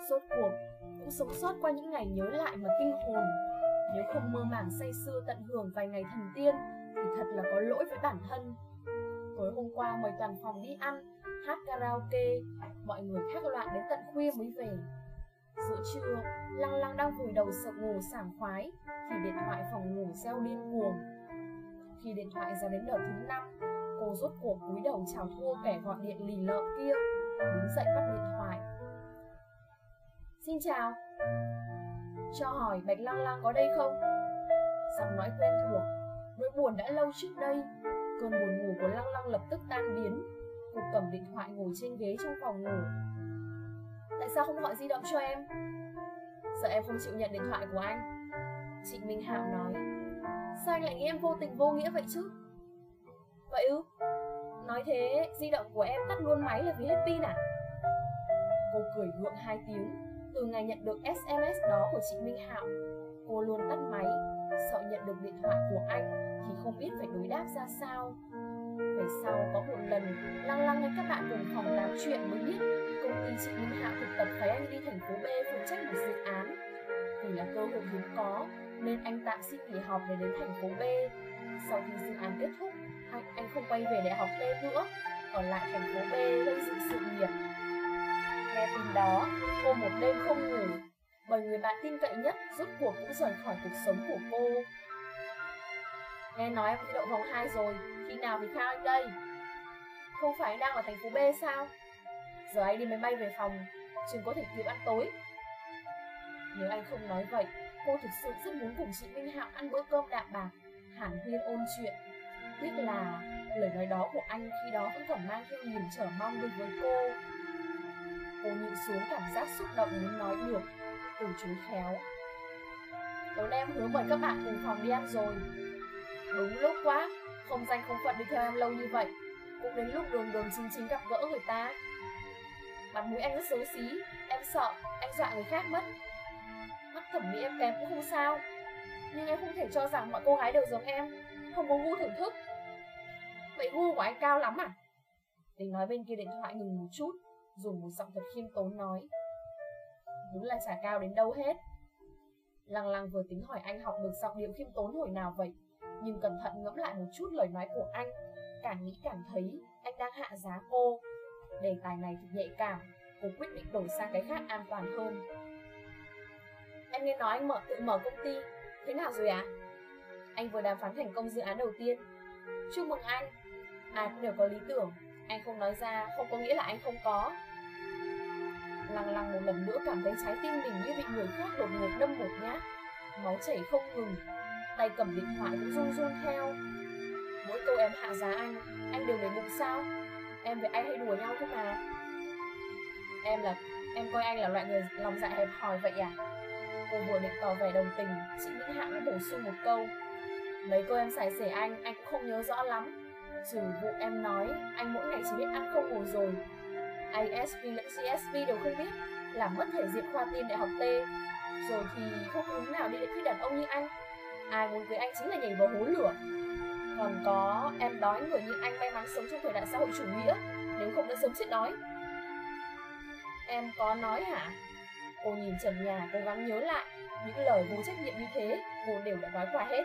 Rốt cuộc cũng sống sót qua những ngày nhớ lại mà kinh hồn. Nếu không mơ màng say sưa tận hưởng vài ngày thần tiên thì thật là có lỗi với bản thân. Tối hôm qua mời toàn phòng đi ăn, hát karaoke, mọi người thác loạn đến tận khuya mới về. Giữa trưa, Lăng Lăng đang vùi đầu sợ ngủ sảng khoái thì điện thoại phòng ngủ reo điên cuồng. Khi điện thoại ra đến đợt thứ 5, cô rốt cuộc cúi đầu chào thua kẻ gọi điện lì lợm kia, đứng dậy bắt điện thoại. Xin chào, cho hỏi Bạch Lăng Lăng có đây không? Giọng nói quen thuộc, nỗi buồn đã lâu trước đây. Cơn buồn ngủ của Lăng Lăng lập tức tan biến. Cô cầm điện thoại ngồi trên ghế trong phòng ngủ. Tại sao không gọi di động cho em? Sợ em không chịu nhận điện thoại của anh. Chị Minh Hạo nói. Sao anh lại nghĩ em vô tình vô nghĩa vậy chứ? Vậy ư? Nói thế di động của em tắt luôn máy là vì hết pin à? Cô cười gượng 2 tiếng. Từ ngày nhận được SMS đó của chị Minh Hạo, cô luôn tắt máy, sợ nhận được điện thoại của anh thì không biết phải đối đáp ra sao. Về sau có một lần, Lăng Lăng hay các bạn cùng phòng tám chuyện mới biết công ty chị Minh Hạo thực tập phái anh đi thành phố B phụ trách một dự án. Vì là cơ hội hiếm có nên anh tạm xin nghỉ học để đến thành phố B. Sau khi dự án kết thúc, anh không quay về đại học T nữa, ở lại thành phố B gây dựng sự nghiệp. Nghe tin đó, cô một đêm không ngủ, bởi người bạn tin cậy nhất rốt cuộc cũng rời khỏi cuộc sống của cô. Nghe nói em thi đậu vòng 2 rồi, khi nào thì khao anh đây? Không phải anh đang ở thành phố B sao? Giờ anh đi máy bay về phòng, chừng có thể kịp ăn tối. Nếu anh không nói vậy, cô thực sự rất muốn cùng chị Minh Hạo ăn bữa cơm đạm bạc, hàn huyên ôn chuyện. Tiếc là lời nói đó của anh khi đó vẫn còn mang theo niềm chờ mong đối với cô. Cô nhịn xuống cảm giác xúc động muốn nói được, từ chối khéo. Tối nay em hứa mời các bạn cùng phòng đi ăn rồi. Đúng lúc quá, không danh không phận đi theo em lâu như vậy, cũng đến lúc đường đường chính chính gặp gỡ người ta. Mặt mũi anh rất xấu xí, em sợ anh dọa người khác mất. Mắt thẩm mỹ em kém cũng không sao, nhưng em không thể cho rằng mọi cô gái đều giống em, không có gu thưởng thức. Vậy gu của anh cao lắm à? Tính nói bên kia điện thoại ngừng một chút, dùng một giọng thật khiêm tốn nói. Đúng là chả cao đến đâu hết. Lăng Lăng vừa tính hỏi anh học được giọng điệu khiêm tốn hồi nào vậy, nhưng cẩn thận ngẫm lại một chút lời nói của anh, càng nghĩ càng thấy anh đang hạ giá cô. Đề tài này thì nhạy cảm, cô quyết định đổi sang cái khác an toàn hơn. Em nghe nói anh tự mở công ty, thế nào rồi à? Anh vừa đàm phán thành công dự án đầu tiên. Chúc mừng anh. Ai cũng đều có lý tưởng, anh không nói ra không có nghĩa là anh không có. Lăng Lăng một lần nữa cảm thấy trái tim mình như bị người khác đột ngột đâm một nhát, máu chảy không ngừng, tay cầm điện thoại cũng run run theo. Mỗi câu em hạ giá anh đều để bụng sao? Em với anh hay đùa nhau thôi mà. Em coi anh là loại người lòng dạ hẹp hòi vậy à? Cô vừa định tỏ vẻ đồng tình, chị Minh Hạo đã bổ sung một câu. Mấy câu em xài xể anh cũng không nhớ rõ lắm. Trừ vụ em nói anh mỗi ngày chỉ biết ăn không ngủ rồi, ASV lẫn CSV đều không biết, làm mất thể diện khoa tiên đại học T. Rồi thì không ứng nào đi thích đàn ông như anh. Ai muốn cưới anh chính là nhảy vào hố lửa. Còn có em đói người như anh may mắn sống trong thời đại xã hội chủ nghĩa, nếu không đã sớm chết đói. Em có nói hả? Cô nhìn trần nhà cố gắng nhớ lại những lời vô trách nhiệm như thế, cô đều đã nói qua hết.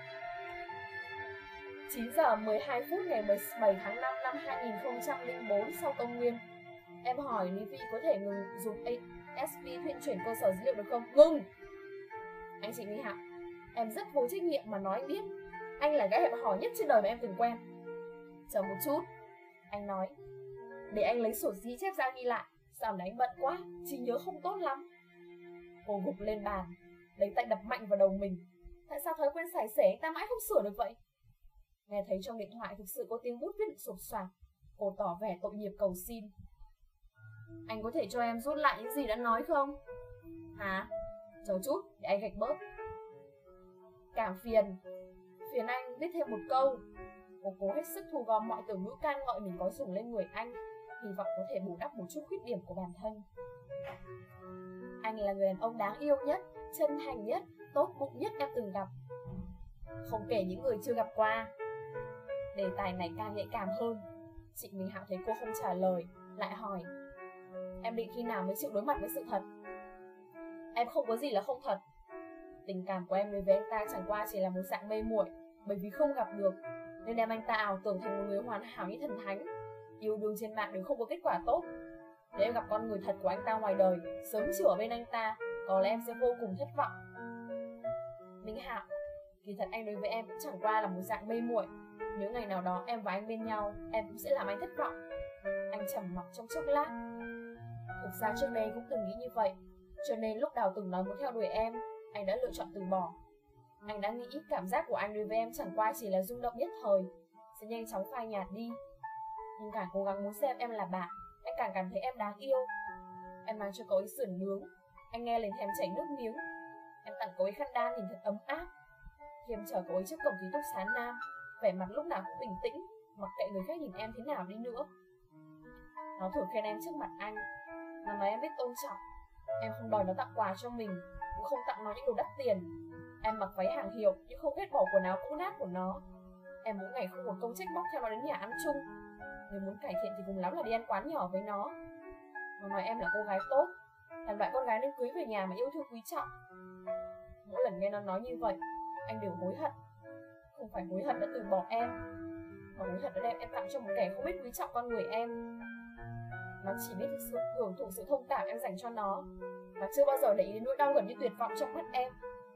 9 giờ 12 phút ngày 17 tháng 5 năm 2004 sau công nguyên. Em hỏi Lý Vi có thể ngừng dùng ASV thuyên chuyển cơ sở dữ liệu được không? Ngừng! Anh chị Minh Hạo, em rất vô trách nhiệm mà nói anh biết. Anh là gái hẹp hòi nhất trên đời mà em từng quen. Chờ một chút, anh nói. Để anh lấy sổ ghi chép ra ghi lại. Sao này anh bận quá, trí nhớ không tốt lắm. Cô gục lên bàn, lấy tay đập mạnh vào đầu mình. Tại sao thói quen xài xể anh ta mãi không sửa được vậy? Nghe thấy trong điện thoại thực sự có tiếng bút viết sột soạt, cô tỏ vẻ tội nghiệp cầu xin. Anh có thể cho em rút lại những gì đã nói không? Hả? Chờ chút, để anh gạch bớt. Cảm phiền anh viết thêm một câu. Cô cố hết sức thu gom mọi từ ngữ can ngợi mình có dùng lên người anh, hy vọng có thể bù đắp một chút khuyết điểm của bản thân. Anh là người đàn ông đáng yêu nhất, chân thành nhất, tốt bụng nhất em từng gặp, không kể những người chưa gặp qua. Đề tài này càng nhạy cảm hơn. Chị Minh Hạo thấy cô không trả lời, lại hỏi. Em định khi nào mới chịu đối mặt với sự thật? Em không có gì là không thật. Tình cảm của em đối với anh ta chẳng qua chỉ là một dạng mê muội, bởi vì không gặp được nên em anh ta ảo tưởng thành một người hoàn hảo như thần thánh. Yêu đương trên mạng đều không có kết quả tốt. Nếu em gặp con người thật của anh ta ngoài đời, sớm chiều ở bên anh ta, có lẽ em sẽ vô cùng thất vọng. Minh Hạo, kỳ thật anh đối với em cũng chẳng qua là một dạng mê muội. Nếu ngày nào đó em và anh bên nhau, em cũng sẽ làm anh thất vọng. Anh trầm mặc trong chốc lát. Thực ra trước đây cũng từng nghĩ như vậy, cho nên lúc Đào từng nói muốn theo đuổi em, anh đã lựa chọn từ bỏ. Anh đã nghĩ cảm giác của anh đối với em chẳng qua chỉ là rung động nhất thời, sẽ nhanh chóng phai nhạt đi. Nhưng càng cố gắng muốn xem em là bạn, anh càng cảm thấy em đáng yêu. Em mang cho cậu ấy sườn nướng, anh nghe liền thèm chảy nước miếng. Em tặng cậu ấy khăn đan nhìn thật ấm áp. Khi em chờ cậu ấy trước cổng ký túc xá Nam, vẻ mặt lúc nào cũng bình tĩnh, mặc kệ người khác nhìn em thế nào đi nữa. Nó thường khen em trước mặt anh, nó nói em biết tôn trọng. Em không đòi nó tặng quà cho mình, cũng không tặng nó những đồ đắt tiền. Em mặc váy hàng hiệu nhưng không ghét bỏ quần áo cũ nát của nó. Em mỗi ngày không một câu trách móc theo nó đến nhà ăn chung. Nếu muốn cải thiện thì cùng lắm là đi ăn quán nhỏ với nó. Nó nói em là cô gái tốt, là loại con gái nên cưới về nhà mà yêu thương quý trọng. Mỗi lần nghe nó nói như vậy, anh đều hối hận. Không phải hối hận đã từ bỏ em, mà hối hận đã đem em tặng cho một kẻ không biết quý trọng con người em. Nó chỉ biết thực sự hưởng thụ sự thông cảm em dành cho nó, và chưa bao giờ để ý đến nỗi đau gần như tuyệt vọng trong mắt em.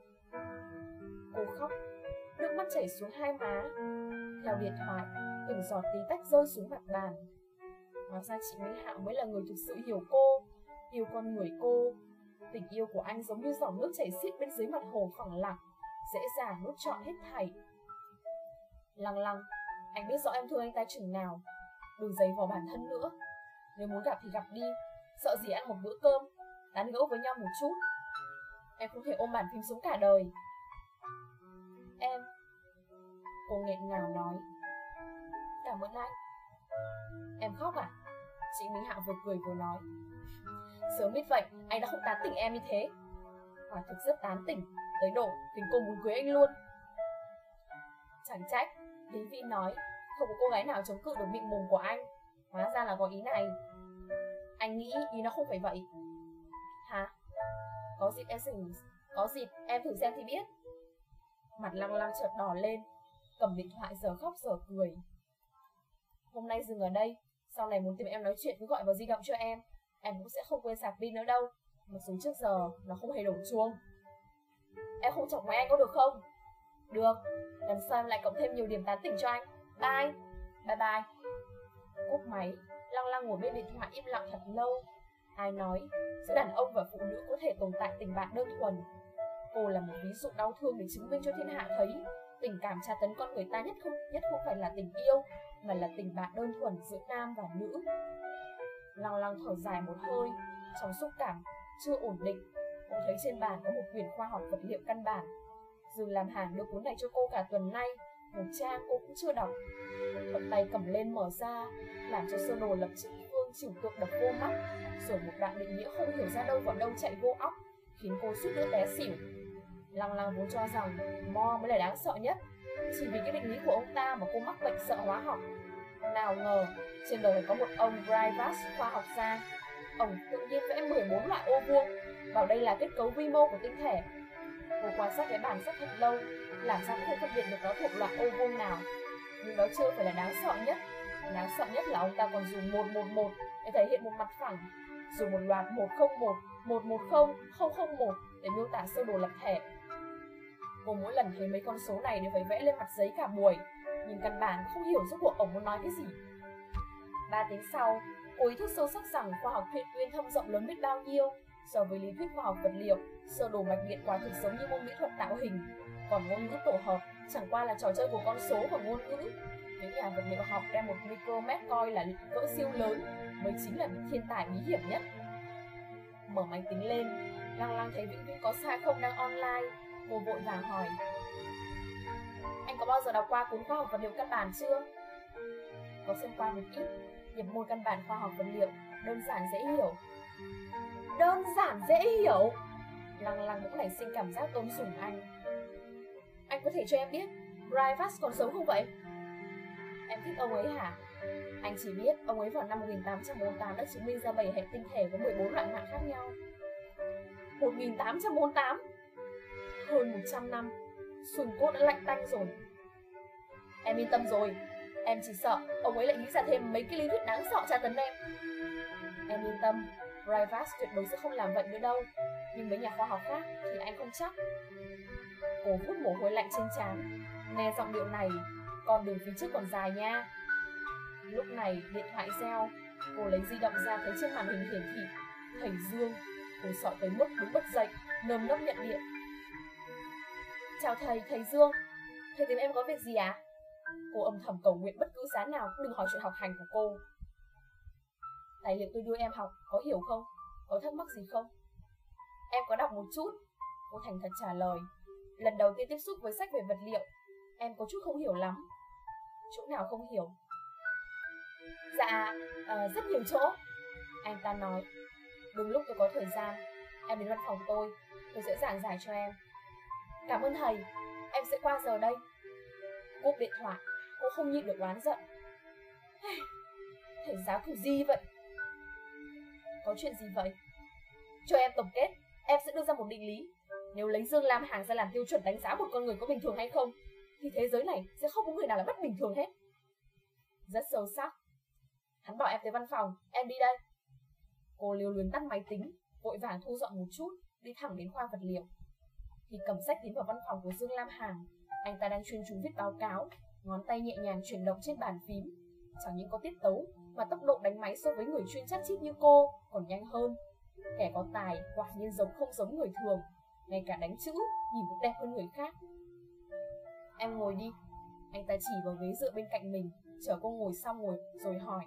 Cô khóc, nước mắt chảy xuống hai má. Theo điện thoại, từng giọt tí tách rơi xuống mặt bàn. Hóa ra chị Minh Hạo mới là người thực sự hiểu cô, yêu con người cô. Tình yêu của anh giống như dòng nước chảy xiết bên dưới mặt hồ phẳng lặng, dễ dàng nuốt trọn hết thảy. Lăng Lăng, anh biết rõ em thương anh ta chừng nào. Đừng giày vò bản thân nữa. Nếu muốn gặp thì gặp đi, sợ gì ăn một bữa cơm, tán gẫu với nhau một chút. Em không thể ôm bản phim sống cả đời. Em... Cô nghẹn ngào nói. Cảm ơn anh. Em khóc à? Chị Minh Hạo vừa cười vừa nói. Sớm biết vậy, anh đã không tán tỉnh em như thế. Quả thực rất tán tỉnh, tới độ tình cô muốn cưới anh luôn. Chẳng trách, Lý Vĩ nói, không có cô gái nào chống cự được miệng mồm của anh. Hóa ra là có ý này. Anh nghĩ ý nó không phải vậy. Hả? Có dịp em thử xem thì biết. Mặt Lăng Lăng chợt đỏ lên, cầm điện thoại giờ khóc giờ cười. Hôm nay dừng ở đây, sau này muốn tìm em nói chuyện cứ gọi vào di động cho em cũng sẽ không quên sạc pin nữa đâu. Mặc dù trước giờ nó không hề đổ chuông. Em không chọc máy anh có được không? Được, lần sau em lại cộng thêm nhiều điểm tán tỉnh cho anh. Bye. Bye bye. Cúp máy, Lăng Lăng ngồi bên điện thoại im lặng thật lâu. Ai nói giữa đàn ông và phụ nữ có thể tồn tại tình bạn đơn thuần. Cô là một ví dụ đau thương để chứng minh cho thiên hạ thấy tình cảm tra tấn con người ta nhất không phải là tình yêu, mà là tình bạn đơn thuần giữa nam và nữ. Lăng Lăng thở dài một hơi, trong xúc cảm chưa ổn định. Cô thấy trên bàn có một quyển khoa học vật liệu căn bản. Dừng làm hàng đưa cuốn này cho cô cả tuần nay, một trang cô cũng chưa đọc. Thuận tay cầm lên mở ra, làm cho sơ đồ lập trình phương chịu tượng đập vô mắt, rồi một đoạn định nghĩa không hiểu ra đâu vào đâu chạy vô óc, khiến cô suýt nữa té xỉu. Lăng Lăng vốn cho rằng Mo mới là đáng sợ nhất, chỉ vì cái định lý của ông ta mà cô mắc bệnh sợ hóa học. Nào ngờ trên đời có một ông Dreyfus khoa học gia. Ông tự nhiên vẽ 14 loại ô vuông, bảo đây là kết cấu vi mô của tinh thể. Cô quan sát cái bản sắc thật lâu, làm sao cũng không phân biệt được nó thuộc loại ô vuông nào. Nhưng đó chưa phải là đáng sợ nhất. Đáng sợ nhất là ông ta còn dùng 111 để thể hiện một mặt phẳng, dùng một loạt 101, 110, 001 để miêu tả sơ đồ lập thể. Cô mỗi lần thấy mấy con số này đều phải vẽ lên mặt giấy cả buổi, nhưng căn bản không hiểu rốt cuộc ông muốn nói cái gì. 3 tiếng sau, cô ý thức sâu sắc rằng khoa học thuyết uyên thâm rộng lớn biết bao nhiêu. So với lý thuyết khoa học vật liệu, sơ đồ mạch điện quả thực giống như môn mỹ thuật tạo hình. Còn ngôn ngữ tổ hợp chẳng qua là trò chơi của con số và ngôn ngữ. Những nhà vật liệu học đem một micromet coi là cỡ siêu lớn mới chính là thiên tài bí hiểm nhất. Mở máy tính lên, Lăng Lăng thấy Vĩnh Vĩnh có sai không đang online. Cô vội vàng hỏi, anh có bao giờ đọc qua cuốn khoa học vật liệu căn bản chưa? Có xem qua một ít. Nhập môn căn bản khoa học vật liệu, đơn giản dễ hiểu. Đơn giản dễ hiểu? Lăng Lăng cũng nảy sinh cảm giác tôn sùng anh. Anh có thể cho em biết Dreyfus còn sống không vậy? Em thích ông ấy hả? Anh chỉ biết ông ấy vào năm 1848 đã chứng minh ra 7 hệ tinh thể với 14 loại mạng khác nhau. 1848. Hơn 100 năm, xương cốt đã lạnh tanh rồi. Em yên tâm rồi, em chỉ sợ ông ấy lại nghĩ ra thêm mấy cái lý thuyết đáng sợ tra tấn em. Em yên tâm, Rivas tuyệt đối sẽ không làm vậy nữa đâu. Nhưng mấy nhà khoa học khác thì anh không chắc. Cô hút mồ hôi lạnh trên trán. Nghe giọng điệu này, con đường phía trước còn dài nha. Lúc này điện thoại reo. Cô lấy di động ra thấy trên màn hình hiển thị thầy Dương. Cô sợ tới mức đứng bật dậy, nơm nớp nhận điện. Chào thầy, thầy Dương. Thầy tìm em có việc gì à? Cô âm thầm cầu nguyện bất cứ giá nào cũng đừng hỏi chuyện học hành của cô. Tài liệu tôi đưa em học có hiểu không? Có thắc mắc gì không? Em có đọc một chút. Cô thành thật trả lời. Lần đầu tiên tiếp xúc với sách về vật liệu, em có chút không hiểu lắm. Chỗ nào không hiểu? Dạ, rất nhiều chỗ. Anh ta nói. Đúng lúc tôi có thời gian, em đến văn phòng tôi sẽ giảng giải cho em. Cảm ơn thầy, em sẽ qua giờ đây. Cúp điện thoại, cô không nhịn được oán giận. Thầy giáo kiểu gì vậy? Có chuyện gì vậy? Cho em tổng kết, em sẽ đưa ra một định lý. Nếu lấy Dương Lam Hàn ra làm tiêu chuẩn đánh giá một con người có bình thường hay không, thì thế giới này sẽ không có người nào là bất bình thường hết. Rất sâu sắc. Hắn bảo em tới văn phòng, em đi đây. Cô liều luyến tắt máy tính, vội vàng thu dọn một chút, đi thẳng đến khoa vật liệu. Thì cầm sách tiến vào văn phòng của Dương Lam Hàn. Anh ta đang chuyên chú viết báo cáo, ngón tay nhẹ nhàng chuyển động trên bàn phím. Chẳng những có tiết tấu, mà tốc độ đánh máy so với người chuyên chát chít như cô còn nhanh hơn. Kẻ có tài quả nhiên giống không giống người thường, ngay cả đánh chữ nhìn cũng đẹp hơn người khác. Em ngồi đi. Anh ta chỉ vào ghế dựa bên cạnh mình, chờ cô ngồi xong rồi hỏi.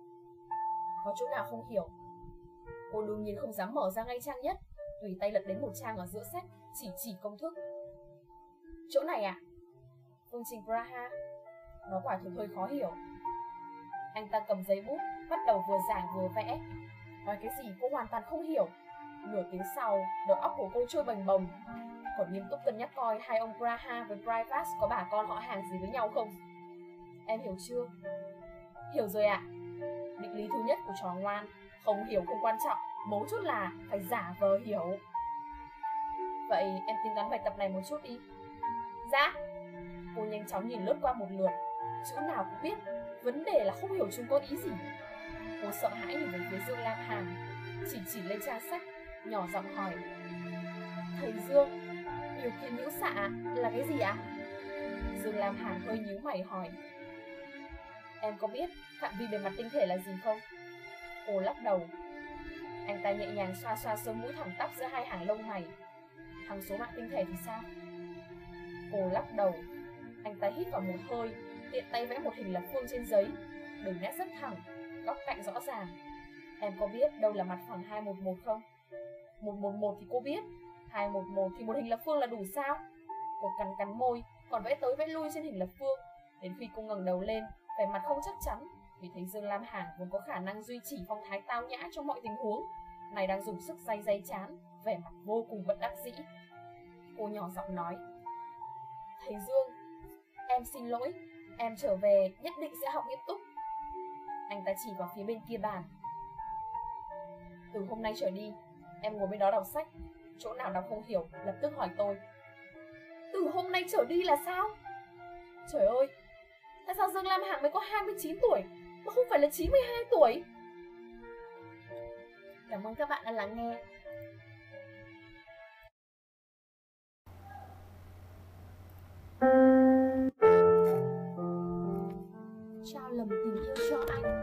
Có chỗ nào không hiểu? Cô đương nhiên không dám mở ra ngay trang nhất, tùy tay lật đến một trang ở giữa sách, chỉ công thức. Chỗ này à? Phương trình Braha. Nó quả thực hơi khó hiểu. Anh ta cầm giấy bút, bắt đầu vừa giảng vừa vẽ. Nói cái gì cô hoàn toàn không hiểu. Nửa tiếng sau, đầu óc của cô trôi bềnh bồng. Còn nghiêm túc cân nhắc coi hai ông Braha với Brivas có bà con họ hàng gì với nhau không. Em hiểu chưa? Hiểu rồi ạ. Định lý thứ nhất của trò ngoan, không hiểu không quan trọng, mấu chốt là phải giả vờ hiểu. Vậy em tính toán bài tập này một chút đi. Dạ. Cô nhanh chóng nhìn lướt qua một lượt, chữ nào cũng biết, vấn đề là không hiểu chúng có ý gì. Cô sợ hãi nhìn về phía Dương Lam Hàn, chỉ lên trang sách, nhỏ giọng hỏi. Thầy Dương, điều kiện nhiễu xạ là cái gì ạ? Dương Lam Hàn hơi nhíu mày hỏi. Em có biết phạm vi bề mặt tinh thể là gì không? Cô lắc đầu. Anh ta nhẹ nhàng xoa xoa sống mũi thẳng tắp giữa hai hàng lông mày. Thằng số mạng tinh thể thì sao? Cô lắc đầu. Anh ta hít vào một hơi, tiện tay vẽ một hình lập phương trên giấy. Đường nét rất thẳng, góc cạnh rõ ràng. Em có biết đâu là mặt phẳng 211 không? 111 thì cô biết, 211 thì một hình lập phương là đủ sao? Cô cắn môi, còn vẽ tới vẽ lui trên hình lập phương. Đến khi cô ngẩng đầu lên, vẻ mặt không chắc chắn, vì thấy Dương Lam Hàn vốn có khả năng duy trì phong thái tao nhã trong mọi tình huống, này đang dùng sức day chán, vẻ mặt vô cùng bất đắc dĩ. Cô nhỏ giọng nói. Thầy Dương, em xin lỗi, em trở về nhất định sẽ học nghiêm túc. Anh ta chỉ vào phía bên kia bàn. Từ hôm nay trở đi, em ngồi bên đó đọc sách, chỗ nào đọc không hiểu lập tức hỏi tôi. Từ hôm nay trở đi là sao? Trời ơi, tại sao Dương Lam Hàn mới có 29 tuổi mà không phải là 92 tuổi? Cảm ơn các bạn đã lắng nghe. Trao lầm tình yêu cho anh.